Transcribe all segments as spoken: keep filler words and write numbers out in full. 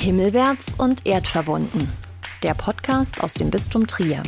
Himmelwärts und erdverbunden. Der Podcast aus dem Bistum Trier.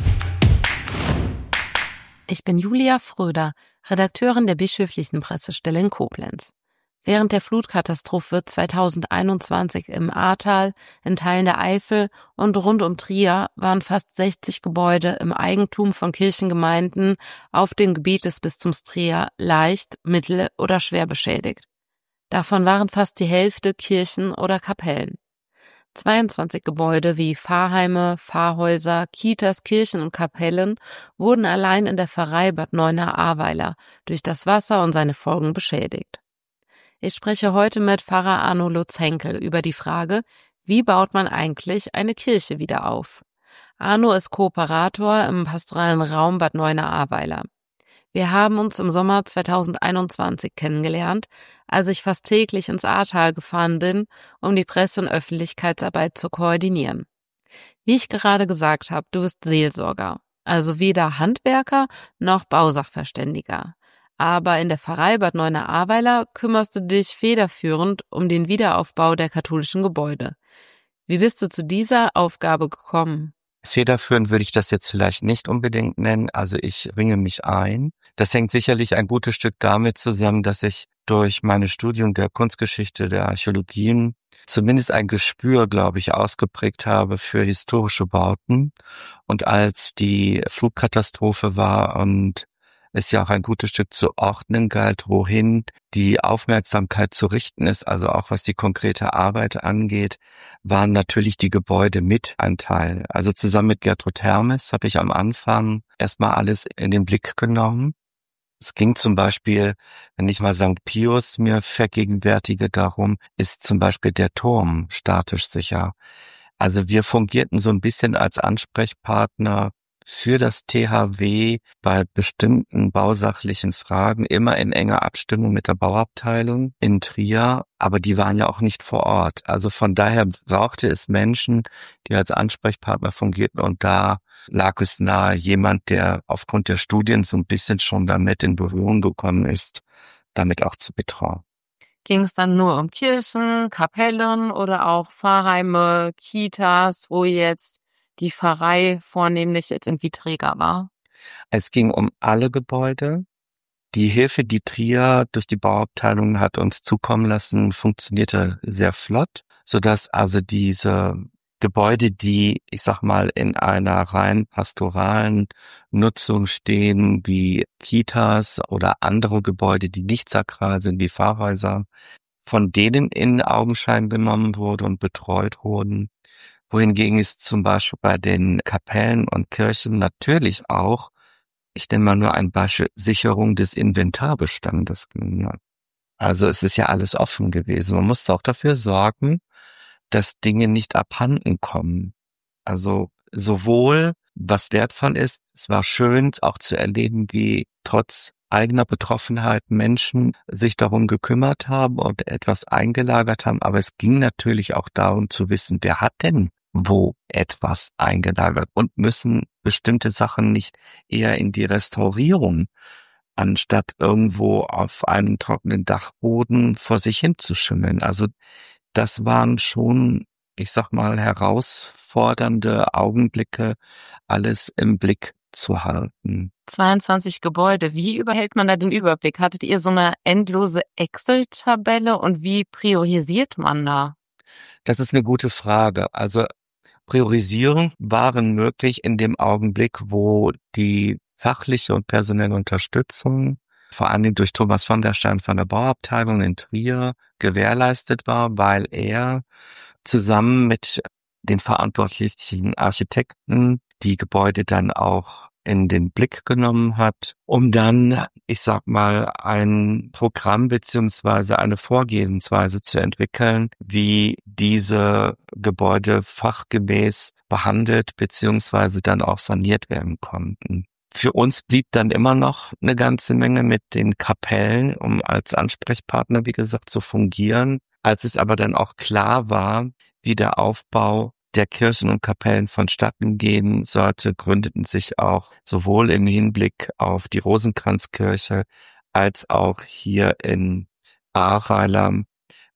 Ich bin Julia Fröder, Redakteurin der Bischöflichen Pressestelle in Koblenz. Während der Flutkatastrophe zweitausendeinundzwanzig im Ahrtal, in Teilen der Eifel und rund um Trier waren fast sechzig Gebäude im Eigentum von Kirchengemeinden auf dem Gebiet des Bistums Trier leicht, mittel- oder schwer beschädigt. Davon waren fast die Hälfte Kirchen oder Kapellen. zweiundzwanzig Gebäude wie Pfarrheime, Pfarrhäuser, Kitas, Kirchen und Kapellen wurden allein in der Pfarrei Bad Neuenahr-Ahrweiler durch das Wasser und seine Folgen beschädigt. Ich spreche heute mit Pfarrer Arno Lutz-Henkel über die Frage, wie baut man eigentlich eine Kirche wieder auf? Arno ist Kooperator im pastoralen Raum Bad Neuenahr-Ahrweiler. Wir haben uns im Sommer zweitausendeinundzwanzig kennengelernt, als ich fast täglich ins Ahrtal gefahren bin, um die Presse- und Öffentlichkeitsarbeit zu koordinieren. Wie ich gerade gesagt habe, du bist Seelsorger, also weder Handwerker noch Bausachverständiger. Aber in der Pfarrei Bad Neuenahr-Ahrweiler kümmerst du dich federführend um den Wiederaufbau der katholischen Gebäude. Wie bist du zu dieser Aufgabe gekommen? Federführend würde ich das jetzt vielleicht nicht unbedingt nennen, also ich ringe mich ein. Das hängt sicherlich ein gutes Stück damit zusammen, dass ich durch meine Studium der Kunstgeschichte, der Archäologien zumindest ein Gespür, glaube ich, ausgeprägt habe für historische Bauten. Und als die Flutkatastrophe war und es ja auch ein gutes Stück zu ordnen galt, wohin die Aufmerksamkeit zu richten ist, also auch was die konkrete Arbeit angeht, waren natürlich die Gebäude mit ein Teil. Also zusammen mit Gertrud Hermes habe ich am Anfang erstmal alles in den Blick genommen. Es ging zum Beispiel, wenn ich mal Sankt Pius mir vergegenwärtige, darum, ist zum Beispiel der Turm statisch sicher. Also wir fungierten so ein bisschen als Ansprechpartner für das T H W bei bestimmten bausachlichen Fragen, immer in enger Abstimmung mit der Bauabteilung in Trier, aber die waren ja auch nicht vor Ort. Also von daher brauchte es Menschen, die als Ansprechpartner fungierten, und da lag es nahe, jemand, der aufgrund der Studien so ein bisschen schon damit in Berührung gekommen ist, damit auch zu betreuen. Ging es dann nur um Kirchen, Kapellen oder auch Pfarrheime, Kitas, wo jetzt die Pfarrei vornehmlich jetzt irgendwie Träger war? Es ging um alle Gebäude. Die Hilfe, die Trier durch die Bauabteilung hat uns zukommen lassen, funktionierte sehr flott, sodass also diese Gebäude, die, ich sag mal, in einer rein pastoralen Nutzung stehen, wie Kitas oder andere Gebäude, die nicht sakral sind, wie Pfarrhäuser, von denen in Augenschein genommen wurde und betreut wurden. Wohingegen es zum Beispiel bei den Kapellen und Kirchen natürlich auch, ich nenne mal nur ein Beispiel, Sicherung des Inventarbestandes ging. Also es ist ja alles offen gewesen. Man musste auch dafür sorgen, dass Dinge nicht abhanden kommen. Also sowohl, was wertvoll ist, es war schön auch zu erleben, wie trotz eigener Betroffenheit Menschen sich darum gekümmert haben und etwas eingelagert haben, aber es ging natürlich auch darum zu wissen, wer hat denn wo etwas eingelagert, und müssen bestimmte Sachen nicht eher in die Restaurierung, anstatt irgendwo auf einem trockenen Dachboden vor sich hinzuschimmeln. Also das waren schon, ich sag mal, herausfordernde Augenblicke, alles im Blick zu halten. zweiundzwanzig Gebäude, wie überhält man da den Überblick? Hattet ihr so eine endlose Excel-Tabelle und wie priorisiert man da? Das ist eine gute Frage. Also Priorisierung waren möglich in dem Augenblick, wo die fachliche und personelle Unterstützung, vor allem durch Thomas von der Stein von der Bauabteilung in Trier, gewährleistet war, weil er zusammen mit den verantwortlichen Architekten die Gebäude dann auch in den Blick genommen hat, um dann, ich sag mal, ein Programm beziehungsweise eine Vorgehensweise zu entwickeln, wie diese Gebäude fachgemäß behandelt beziehungsweise dann auch saniert werden konnten. Für uns blieb dann immer noch eine ganze Menge mit den Kapellen, um als Ansprechpartner, wie gesagt, zu fungieren. Als es aber dann auch klar war, wie der Aufbau der Kirchen und Kapellen vonstatten gehen sollte, gründeten sich auch sowohl im Hinblick auf die Rosenkranzkirche als auch hier in Ahrweiler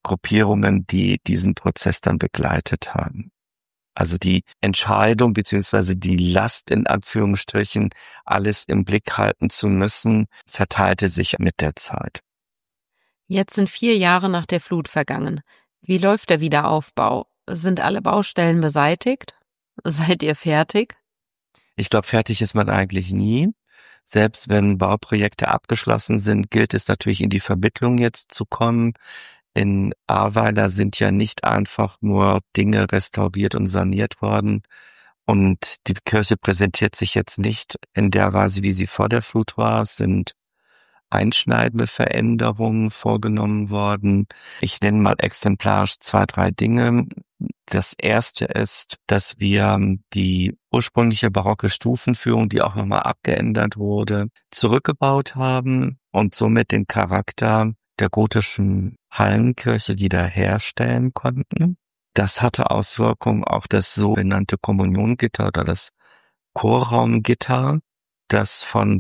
Gruppierungen, die diesen Prozess dann begleitet haben. Also die Entscheidung beziehungsweise die Last in Anführungsstrichen, alles im Blick halten zu müssen, verteilte sich mit der Zeit. Jetzt sind vier Jahre nach der Flut vergangen. Wie läuft der Wiederaufbau? Sind alle Baustellen beseitigt? Seid ihr fertig? Ich glaube, fertig ist man eigentlich nie. Selbst wenn Bauprojekte abgeschlossen sind, gilt es natürlich in die Vermittlung jetzt zu kommen. In Ahrweiler sind ja nicht einfach nur Dinge restauriert und saniert worden. Und die Kirche präsentiert sich jetzt nicht in der Weise, wie sie vor der Flut war. Es sind einschneidende Veränderungen vorgenommen worden. Ich nenne mal exemplarisch zwei, drei Dinge. Das erste ist, dass wir die ursprüngliche barocke Stufenführung, die auch nochmal abgeändert wurde, zurückgebaut haben und somit den Charakter der gotischen Hallenkirche wiederherstellen konnten. Das hatte Auswirkungen auf das sogenannte Kommuniongitter oder das Chorraumgitter, das von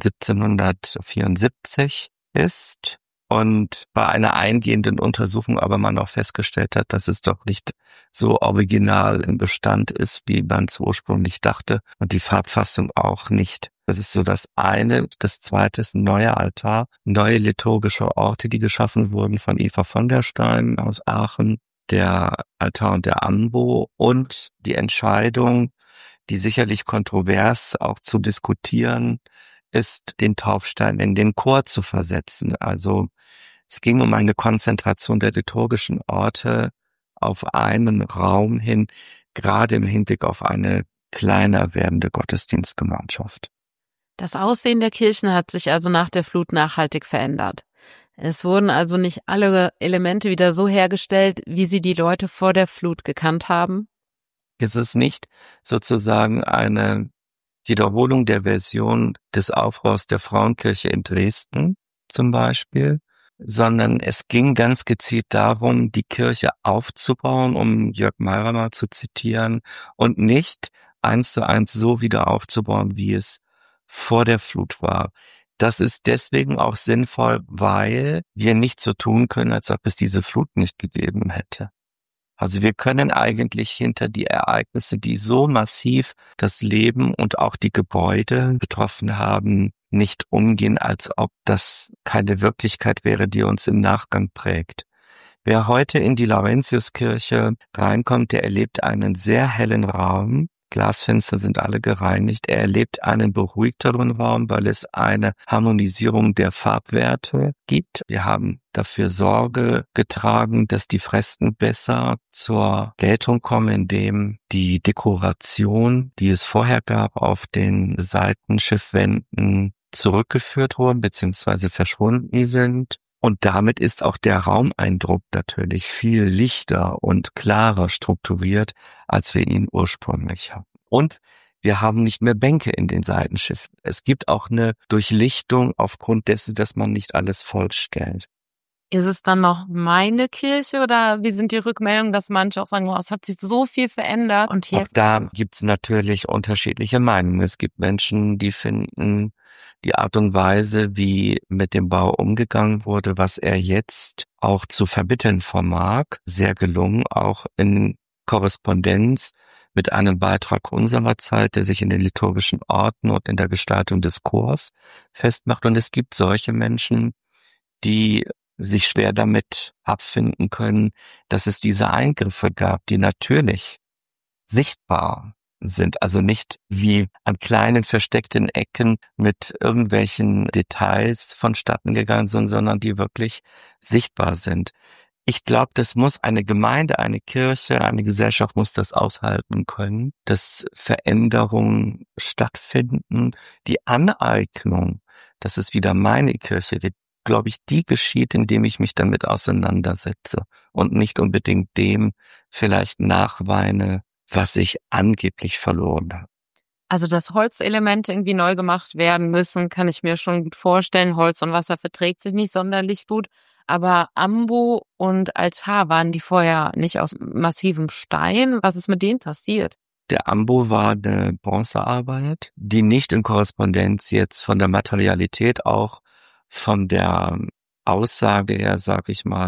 siebzehnhundertvierundsiebzig ist und bei einer eingehenden Untersuchung aber man auch festgestellt hat, dass es doch nicht so original im Bestand ist, wie man es ursprünglich dachte und die Farbfassung auch nicht. Das ist so das eine. Das zweite ist ein neuer Altar, neue liturgische Orte, die geschaffen wurden von Eva von der Stein aus Aachen, der Altar und der Ambo und die Entscheidung, die sicherlich kontrovers auch zu diskutieren ist, den Taufstein in den Chor zu versetzen. Also es ging um eine Konzentration der liturgischen Orte auf einen Raum hin, gerade im Hinblick auf eine kleiner werdende Gottesdienstgemeinschaft. Das Aussehen der Kirchen hat sich also nach der Flut nachhaltig verändert. Es wurden also nicht alle Elemente wieder so hergestellt, wie sie die Leute vor der Flut gekannt haben? Es ist nicht sozusagen eine Wiederholung der Version des Aufbaus der Frauenkirche in Dresden zum Beispiel, sondern es ging ganz gezielt darum, die Kirche aufzubauen, um Jörg Meirer zu zitieren, und nicht eins zu eins so wieder aufzubauen, wie es vor der Flut war. Das ist deswegen auch sinnvoll, weil wir nicht so tun können, als ob es diese Flut nicht gegeben hätte. Also wir können eigentlich hinter die Ereignisse, die so massiv das Leben und auch die Gebäude betroffen haben, nicht umgehen, als ob das keine Wirklichkeit wäre, die uns im Nachgang prägt. Wer heute in die Laurentiuskirche reinkommt, der erlebt einen sehr hellen Raum. Glasfenster sind alle gereinigt. Er erlebt einen beruhigteren Raum, weil es eine Harmonisierung der Farbwerte gibt. Wir haben dafür Sorge getragen, dass die Fresken besser zur Geltung kommen, indem die Dekoration, die es vorher gab, auf den Seitenschiffwänden zurückgeführt wurden bzw. verschwunden sind. Und damit ist auch der Raumeindruck natürlich viel lichter und klarer strukturiert, als wir ihn ursprünglich haben. Und wir haben nicht mehr Bänke in den Seitenschiffen. Es gibt auch eine Durchlichtung aufgrund dessen, dass man nicht alles vollstellt. Ist es dann noch meine Kirche oder wie sind die Rückmeldungen, dass manche auch sagen, oh, es hat sich so viel verändert und jetzt? Auch da gibt's natürlich unterschiedliche Meinungen. Es gibt Menschen, die finden die Art und Weise, wie mit dem Bau umgegangen wurde, was er jetzt auch zu vermitteln vermag, sehr gelungen, auch in Korrespondenz mit einem Beitrag unserer Zeit, der sich in den liturgischen Orten und in der Gestaltung des Chors festmacht. Und es gibt solche Menschen, die sich schwer damit abfinden können, dass es diese Eingriffe gab, die natürlich sichtbar sind, also nicht wie an kleinen versteckten Ecken mit irgendwelchen Details vonstatten gegangen sind, sondern die wirklich sichtbar sind. Ich glaube, das muss eine Gemeinde, eine Kirche, eine Gesellschaft muss das aushalten können, dass Veränderungen stattfinden. Die Aneignung, dass es wieder meine Kirche wird, glaube ich, die geschieht, indem ich mich damit auseinandersetze und nicht unbedingt dem vielleicht nachweine, was ich angeblich verloren habe. Also, dass Holzelemente irgendwie neu gemacht werden müssen, kann ich mir schon gut vorstellen. Holz und Wasser verträgt sich nicht sonderlich gut. Aber Ambo und Altar, waren die vorher nicht aus massivem Stein? Was ist mit denen passiert? Der Ambo war eine Bronzearbeit, die nicht in Korrespondenz jetzt von der Materialität, auch von der Aussage her, sag ich mal,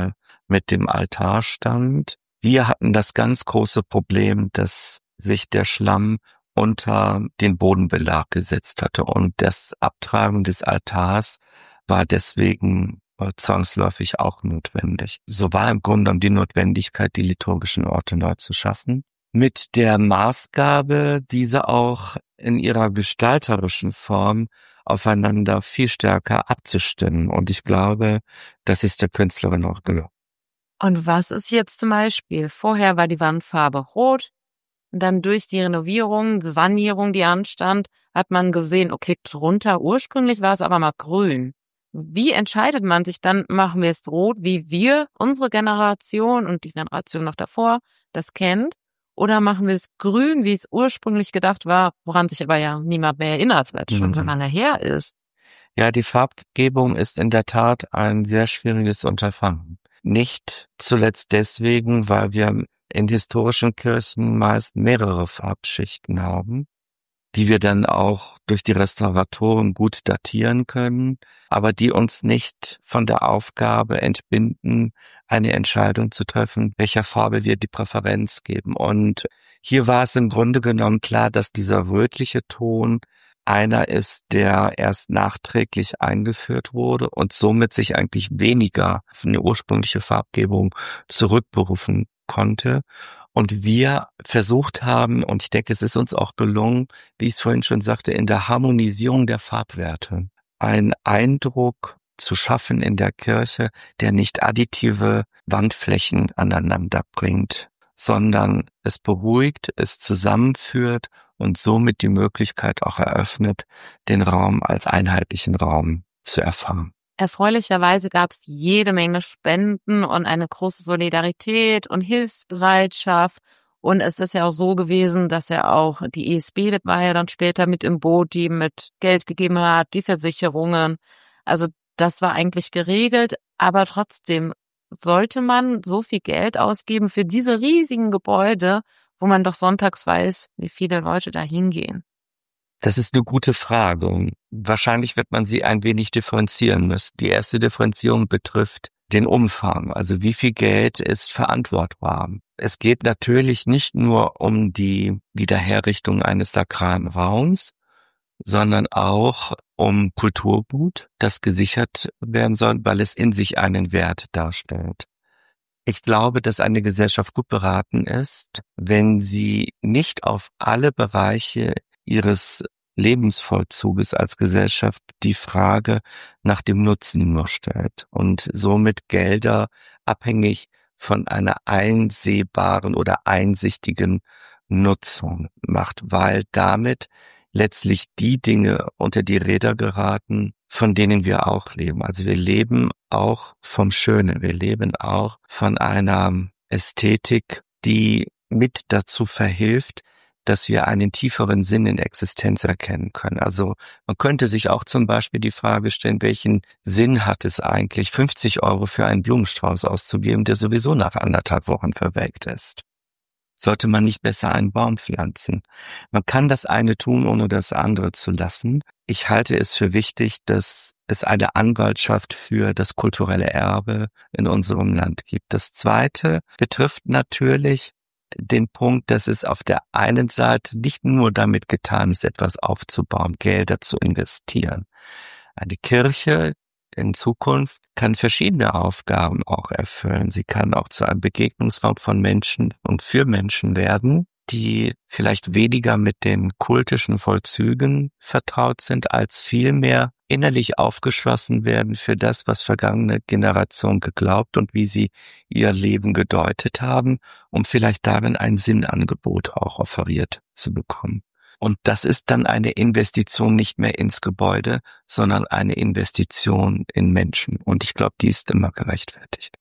mit dem Altarstand. Wir hatten das ganz große Problem, dass sich der Schlamm unter den Bodenbelag gesetzt hatte und das Abtragen des Altars war deswegen zwangsläufig auch notwendig. So war im Grunde genommen die Notwendigkeit, die liturgischen Orte neu zu schaffen, mit der Maßgabe, diese auch in ihrer gestalterischen Form aufeinander viel stärker abzustimmen. Und ich glaube, das ist der Künstlerin auch gelungen. Und was ist jetzt zum Beispiel? Vorher war die Wandfarbe rot. Und dann durch die Renovierung, die Sanierung, die anstand, hat man gesehen, okay, drunter ursprünglich war es aber mal grün. Wie entscheidet man sich dann, machen wir es rot, wie wir, unsere Generation und die Generation noch davor, das kennt? Oder machen wir es grün, wie es ursprünglich gedacht war, woran sich aber ja niemand mehr erinnert, weil es schon so lange her ist? Ja, die Farbgebung ist in der Tat ein sehr schwieriges Unterfangen. Nicht zuletzt deswegen, weil wir in historischen Kirchen meist mehrere Farbschichten haben, die wir dann auch durch die Restauratoren gut datieren können, aber die uns nicht von der Aufgabe entbinden, eine Entscheidung zu treffen, welcher Farbe wir die Präferenz geben. Und hier war es im Grunde genommen klar, dass dieser rötliche Ton einer ist, der erst nachträglich eingeführt wurde und somit sich eigentlich weniger auf eine ursprüngliche Farbgebung zurückberufen konnte. Und wir versucht haben, und ich denke, es ist uns auch gelungen, wie ich es vorhin schon sagte, in der Harmonisierung der Farbwerte einen Eindruck zu schaffen in der Kirche, der nicht additive Wandflächen aneinander bringt, sondern es beruhigt, es zusammenführt und somit die Möglichkeit auch eröffnet, den Raum als einheitlichen Raum zu erfahren. Erfreulicherweise gab es jede Menge Spenden und eine große Solidarität und Hilfsbereitschaft. Und es ist ja auch so gewesen, dass ja auch die E S B, das war ja dann später mit im Boot, die mit Geld gegeben hat, die Versicherungen. Also das war eigentlich geregelt. Aber trotzdem sollte man so viel Geld ausgeben für diese riesigen Gebäude, wo man doch sonntags weiß, wie viele Leute da hingehen. Das ist eine gute Frage. Wahrscheinlich wird man sie ein wenig differenzieren müssen. Die erste Differenzierung betrifft den Umfang, also wie viel Geld ist verantwortbar. Es geht natürlich nicht nur um die Wiederherrichtung eines sakralen Raums, sondern auch um Kulturgut, das gesichert werden soll, weil es in sich einen Wert darstellt. Ich glaube, dass eine Gesellschaft gut beraten ist, wenn sie nicht auf alle Bereiche ihres Lebensvollzuges als Gesellschaft die Frage nach dem Nutzen nur stellt und somit Gelder abhängig von einer einsehbaren oder einsichtigen Nutzung macht, weil damit letztlich die Dinge unter die Räder geraten, von denen wir auch leben. Also wir leben auch vom Schönen, wir leben auch von einer Ästhetik, die mit dazu verhilft, dass wir einen tieferen Sinn in Existenz erkennen können. Also man könnte sich auch zum Beispiel die Frage stellen, welchen Sinn hat es eigentlich, fünfzig Euro für einen Blumenstrauß auszugeben, der sowieso nach anderthalb Wochen verwelkt ist? Sollte man nicht besser einen Baum pflanzen? Man kann das eine tun, ohne das andere zu lassen. Ich halte es für wichtig, dass es eine Anwaltschaft für das kulturelle Erbe in unserem Land gibt. Das Zweite betrifft natürlich den Punkt, dass es auf der einen Seite nicht nur damit getan ist, etwas aufzubauen, Gelder zu investieren. Eine Kirche in Zukunft kann verschiedene Aufgaben auch erfüllen. Sie kann auch zu einem Begegnungsraum von Menschen und für Menschen werden, die vielleicht weniger mit den kultischen Vollzügen vertraut sind, als vielmehr innerlich aufgeschlossen werden für das, was vergangene Generationen geglaubt und wie sie ihr Leben gedeutet haben, um vielleicht darin ein Sinnangebot auch offeriert zu bekommen. Und das ist dann eine Investition nicht mehr ins Gebäude, sondern eine Investition in Menschen. Und ich glaube, die ist immer gerechtfertigt.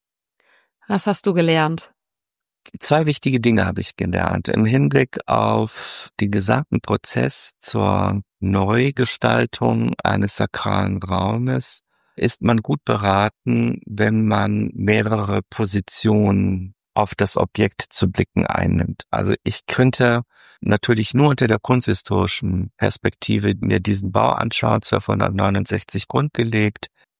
Was hast du gelernt? Zwei wichtige Dinge habe ich gelernt. Im Hinblick auf den gesamten Prozess zur Neugestaltung eines sakralen Raumes ist man gut beraten, wenn man mehrere Positionen auf das Objekt zu blicken einnimmt. Also ich könnte natürlich nur unter der kunsthistorischen Perspektive mir diesen Bau anschauen, zwölfhundertneunundsechzig grundgelegt,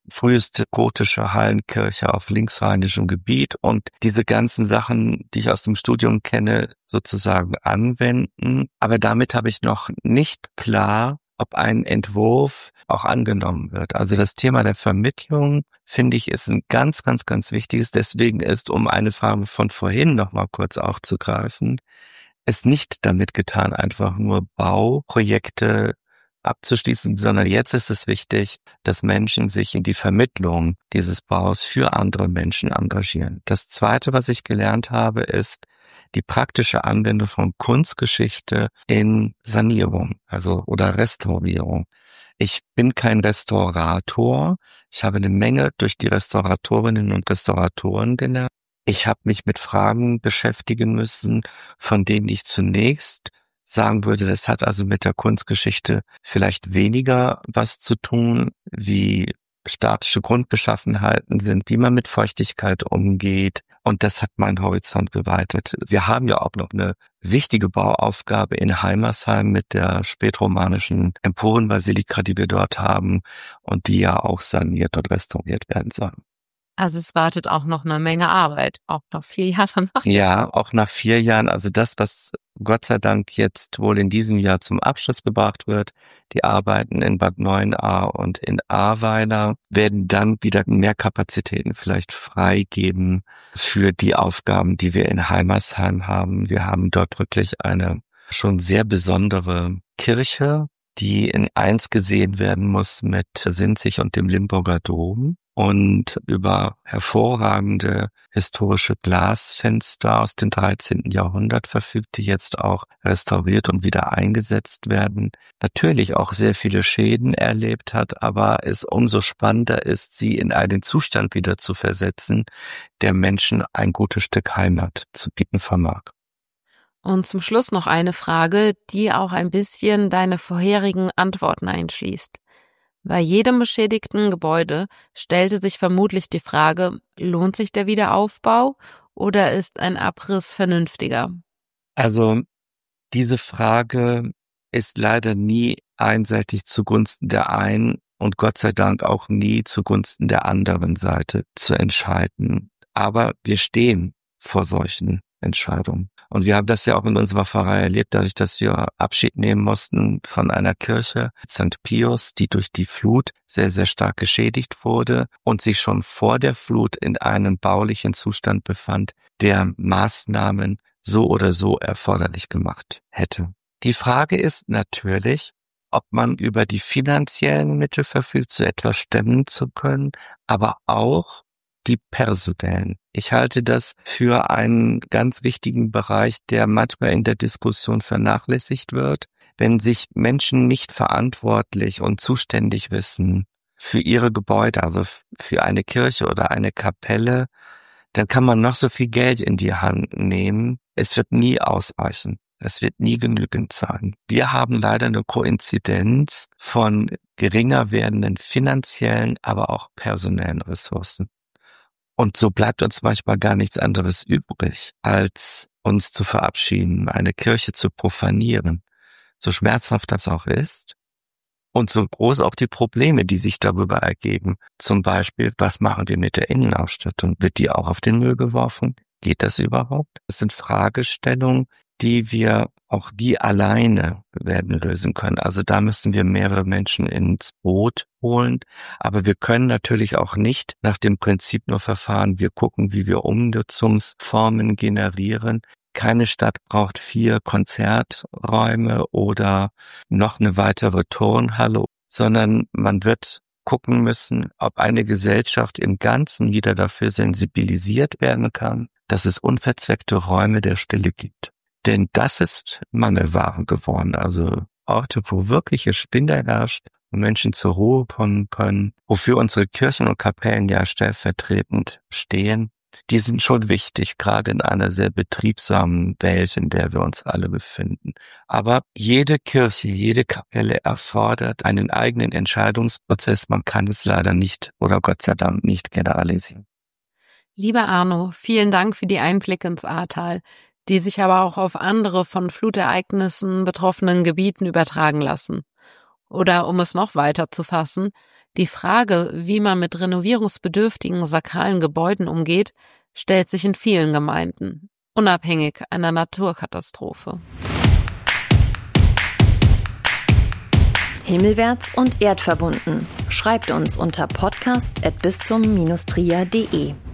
früheste gotische Hallenkirche auf linksrheinischem Gebiet und diese ganzen Sachen, die ich aus dem Studium kenne, sozusagen anwenden. Aber damit habe ich noch nicht klar, ob ein Entwurf auch angenommen wird. Also das Thema der Vermittlung, finde ich, ist ein ganz, ganz, ganz wichtiges. Deswegen ist, um eine Frage von vorhin noch mal kurz aufzugreifen, es nicht damit getan, einfach nur Bauprojekte abzuschließen, sondern jetzt ist es wichtig, dass Menschen sich in die Vermittlung dieses Baus für andere Menschen engagieren. Das Zweite, was ich gelernt habe, ist die praktische Anwendung von Kunstgeschichte in Sanierung, also oder Restaurierung. Ich bin kein Restaurator. Ich habe eine Menge durch die Restauratorinnen und Restauratoren gelernt. Ich habe mich mit Fragen beschäftigen müssen, von denen ich zunächst sagen würde, das hat also mit der Kunstgeschichte vielleicht weniger was zu tun, wie statische Grundbeschaffenheiten sind, wie man mit Feuchtigkeit umgeht. Und das hat meinen Horizont geweitet. Wir haben ja auch noch eine wichtige Bauaufgabe in Heimersheim mit der spätromanischen Emporenbasilika, die wir dort haben und die ja auch saniert und restauriert werden soll. Also es wartet auch noch eine Menge Arbeit, auch nach vier Jahren. Ja, auch nach vier Jahren. Also das, was Gott sei Dank jetzt wohl in diesem Jahr zum Abschluss gebracht wird, die Arbeiten in Bad Neuenahr und in Ahrweiler, werden dann wieder mehr Kapazitäten vielleicht freigeben für die Aufgaben, die wir in Heimersheim haben. Wir haben dort wirklich eine schon sehr besondere Kirche, die in eins gesehen werden muss mit Sinzig und dem Limburger Dom. Und über hervorragende historische Glasfenster aus dem dreizehnten Jahrhundert verfügt, die jetzt auch restauriert und wieder eingesetzt werden. Natürlich auch sehr viele Schäden erlebt hat, aber es umso spannender ist, sie in einen Zustand wieder zu versetzen, der Menschen ein gutes Stück Heimat zu bieten vermag. Und zum Schluss noch eine Frage, die auch ein bisschen deine vorherigen Antworten einschließt. Bei jedem beschädigten Gebäude stellte sich vermutlich die Frage, lohnt sich der Wiederaufbau oder ist ein Abriss vernünftiger? Also diese Frage ist leider nie einseitig zugunsten der einen und Gott sei Dank auch nie zugunsten der anderen Seite zu entscheiden. Aber wir stehen vor solchen Entscheidungen. Und wir haben das ja auch in unserer Pfarrei erlebt, dadurch, dass wir Abschied nehmen mussten von einer Kirche, Sankt Pius, die durch die Flut sehr, sehr stark geschädigt wurde und sich schon vor der Flut in einem baulichen Zustand befand, der Maßnahmen so oder so erforderlich gemacht hätte. Die Frage ist natürlich, ob man über die finanziellen Mittel verfügt, so etwas stemmen zu können, aber auch die personellen. Ich halte das für einen ganz wichtigen Bereich, der manchmal in der Diskussion vernachlässigt wird. Wenn sich Menschen nicht verantwortlich und zuständig wissen für ihre Gebäude, also für eine Kirche oder eine Kapelle, dann kann man noch so viel Geld in die Hand nehmen. Es wird nie ausreichen. Es wird nie genügend sein. Wir haben leider eine Koinzidenz von geringer werdenden finanziellen, aber auch personellen Ressourcen. Und so bleibt uns manchmal gar nichts anderes übrig, als uns zu verabschieden, eine Kirche zu profanieren. So schmerzhaft das auch ist und so groß auch die Probleme, die sich darüber ergeben. Zum Beispiel, was machen wir mit der Innenausstattung? Wird die auch auf den Müll geworfen? Geht das überhaupt? Das sind Fragestellungen, die wir auch die alleine werden lösen können. Also da müssen wir mehrere Menschen ins Boot holen. Aber wir können natürlich auch nicht nach dem Prinzip nur verfahren, wir gucken, wie wir Umnutzungsformen generieren. Keine Stadt braucht vier Konzerträume oder noch eine weitere Turnhalle, sondern man wird gucken müssen, ob eine Gesellschaft im Ganzen wieder dafür sensibilisiert werden kann, dass es unverzweckte Räume der Stille gibt. Denn das ist Mangelware geworden. Also Orte, wo wirkliche Stille herrscht, wo Menschen zur Ruhe kommen können, wofür unsere Kirchen und Kapellen ja stellvertretend stehen, die sind schon wichtig, gerade in einer sehr betriebsamen Welt, in der wir uns alle befinden. Aber jede Kirche, jede Kapelle erfordert einen eigenen Entscheidungsprozess. Man kann es leider nicht oder Gott sei Dank nicht generalisieren. Lieber Arno, vielen Dank für die Einblicke ins Ahrtal, die sich aber auch auf andere von Flutereignissen betroffenen Gebieten übertragen lassen. Oder um es noch weiter zu fassen, Die Frage, wie man mit renovierungsbedürftigen sakralen Gebäuden umgeht, stellt sich in vielen Gemeinden, unabhängig einer Naturkatastrophe. Himmelwärts und erdverbunden. Schreibt uns unter podcast at bistum Bindestrich trier punkt de.